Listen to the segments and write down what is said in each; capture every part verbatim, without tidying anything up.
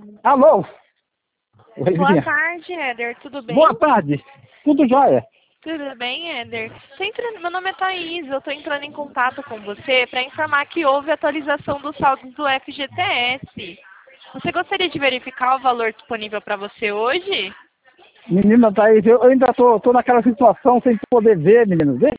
Alô? Oi, Boa Vizinha. tarde, Éder. Tudo bem? Boa tarde. Tudo jóia? Tudo bem, Éder? Tô entrando- Meu nome é Thaís. Eu estou entrando em contato com você para informar que houve atualização dos saldos do F G T S. Você gostaria de verificar o valor disponível para você hoje? Menina Thaís, eu ainda tô, tô naquela situação sem poder ver, menino. Vê?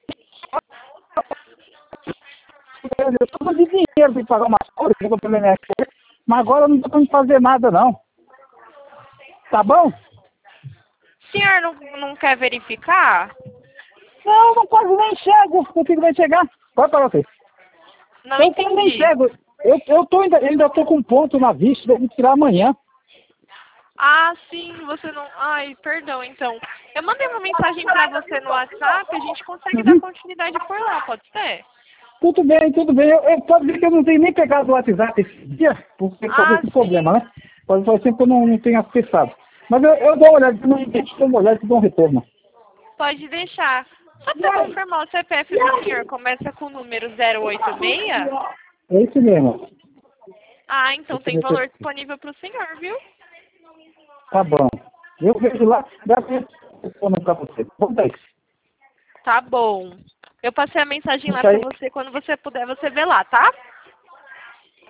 Eu tô de dinheiro para pagar umas coisas que eu tô pela minha casa, mas agora não dá pra me fazer nada, não. Tá bom? O senhor não, não quer verificar? Não, não quase nem chego. Não consigo nem chegar. Vai para você. Não Eu quase nem entendi. chego. Eu, eu tô ainda, ainda tô com um ponto na vista, vou tirar amanhã. Ah, sim, você não... Ai, perdão, então. Eu mandei uma mensagem para você no WhatsApp, a gente consegue dar Uhum. continuidade por lá, pode ser? Tudo bem, tudo bem. Eu, eu pode ver que eu não tenho nem pegado o WhatsApp esse dia, por causa Ah, desse sim. problema, né? Pode ser sempre que eu não, não tenho acessado. Mas eu, eu dou uma olhada, eu não dou uma olhada e dou um retorno. Pode deixar. Só para confirmar, o C P F do senhor começa com o número zero oito seis? É isso mesmo. Ah, então Deixa eu tem ver se valor eu- disponível para o senhor, viu? Tá bom. Eu vejo lá, dá pra eu retorno pra você. Vamos ver. Tá bom. Eu passei a mensagem lá Isso para aí. você. Quando você puder, você vê lá, tá?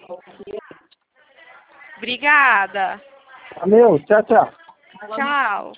Obrigada. Valeu, tchau, tchau. Tchau.